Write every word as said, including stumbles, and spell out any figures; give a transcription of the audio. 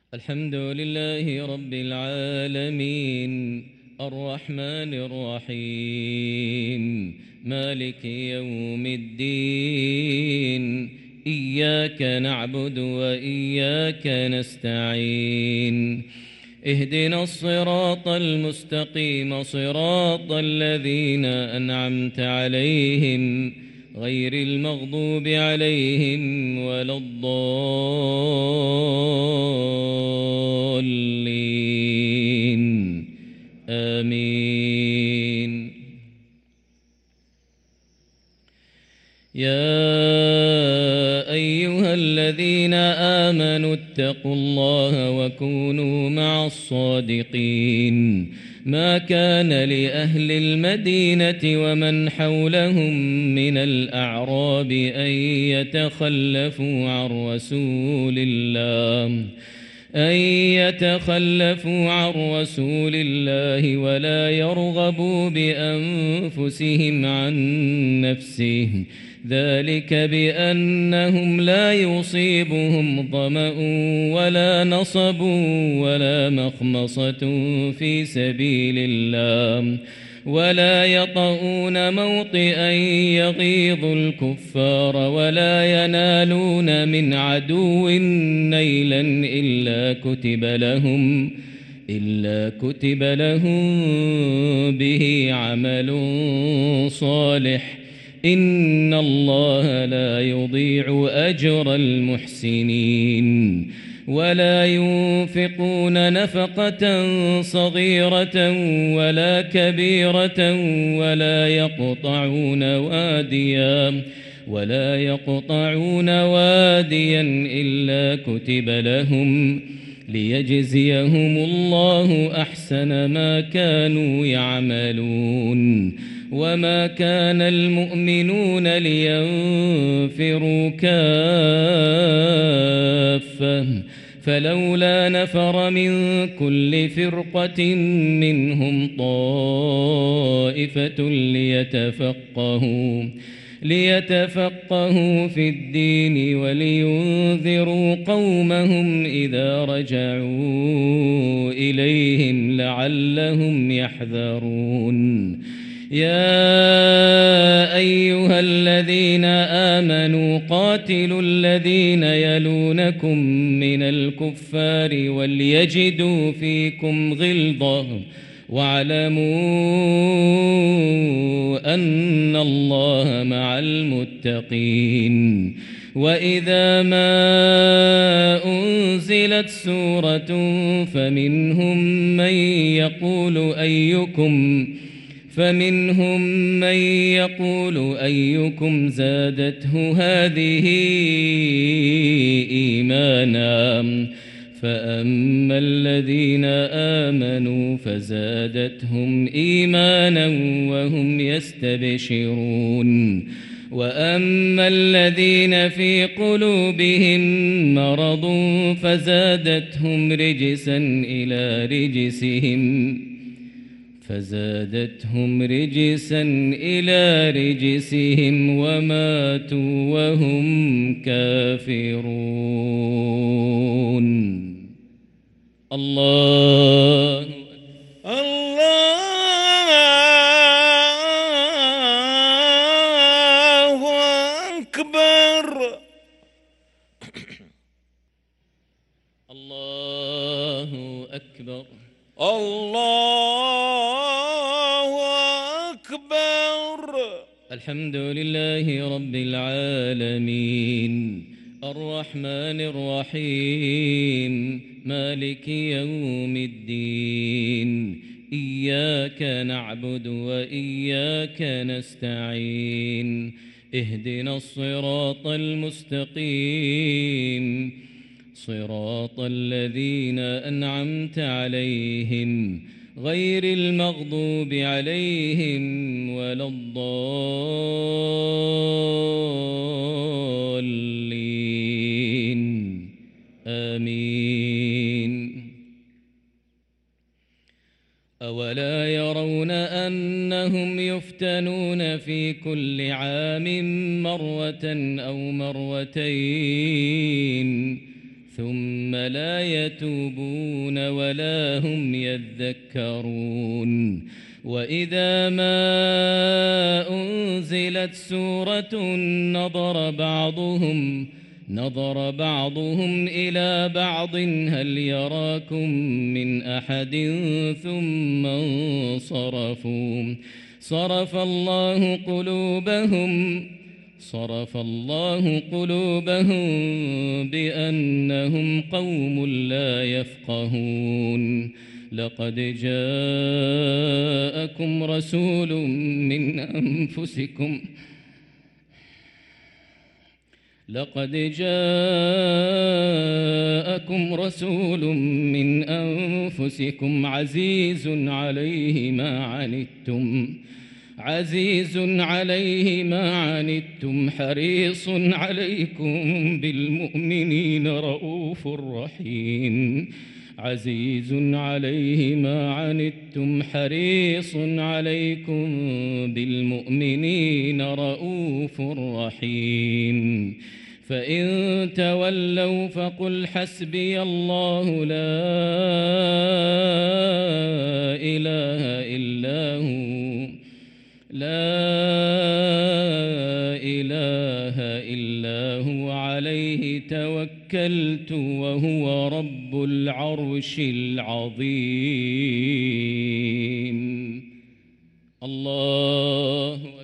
الحمد لله رب العالمين الرحمن الرحيم مالك يوم الدين إياك نعبد وإياك نستعين اهدنا الصراط المستقيم صراط الذين أنعمت عليهم غير المغضوب عليهم ولا الضالين آمين. يا أيها الذين آمنوا اتقوا الله وكونوا مع الصادقين ما كان لأهل المدينة ومن حولهم من الأعراب أن يتخلفوا عن رسول الله أن يتخلفوا عن رسول الله ولا يرغبوا بأنفسهم عن نفسه ذلك بأنهم لا يصيبهم ظمأ ولا نصب ولا مخمصة في سبيل الله ولا يطؤون موطئا يغيظ الكفار ولا ينالون من عدو نيلا إلا كتب لهم إلا كتب لهم به عمل صالح إن الله لا يضيع أجر المحسنين ولا ينفقون نفقة صغيرة ولا كبيرة ولا يقطعون واديا ولا يقطعون واديا إلا كتب لهم ليجزيهم الله أحسن ما كانوا يعملون وما كان المؤمنون لينفروا كافة فلولا نفر من كل فرقة منهم طائفة ليتفقهوا ليتفقهوا في الدين ولينذروا قومهم إذا رجعوا إليهم لعلهم يحذرون. يا أيها الذين آمنوا قاتلوا الذين يلونكم من الكفار وليجدوا فيكم غلظة واعلموا أن الله مع المتقين. وإذا ما أنزلت سورة فمنهم من يقول أيكم فمنهم من يقول أيكم زادته هذه إيمانا فأما الذين آمنوا فزادتهم إيمانا وهم يستبشرون وأما الذين في قلوبهم مرض فزادتهم رجسا إلى رجسهم فزادتهم رجسا إلى رجسهم وماتوا وهم كافرون. الله الله أكبر. الله أكبر. الله أكبر. الحمد لله رب العالمين الرحمن الرحيم مالك يوم الدين إياك نعبد وإياك نستعين اهدنا الصراط المستقيم صراط الذين أنعمت عليهم غير المغضوب عليهم ولا الضالين آمين. أولا يرون أنهم يفتنون في كل عام مرة أو مرتين ثم لا يتوبون ولا هم يذكرون وإذا ما أنزلت سورة نظر بعضهم نظر بعضهم إلى بعض هل يراكم من أحد ثم انصرفوا صرف الله قلوبهم صرف الله قلوبهم بأنهم قوم لا يفقهون لقد جاءكم رسول من أنفسكم لقد جاءكم رسول من أنفسكم عزيز عليه ما عنتم عزيز عليه ما عنتم حريص عليكم بالمؤمنين رؤوف رحيم عزيز عليه ما عنتم حريص عليكم بالمؤمنين رؤوف رحيم فإن تولوا فقل حسبي الله لا إله إلا هو لا إله إلا هو عليه توكلت وهو رب العرش العظيم الله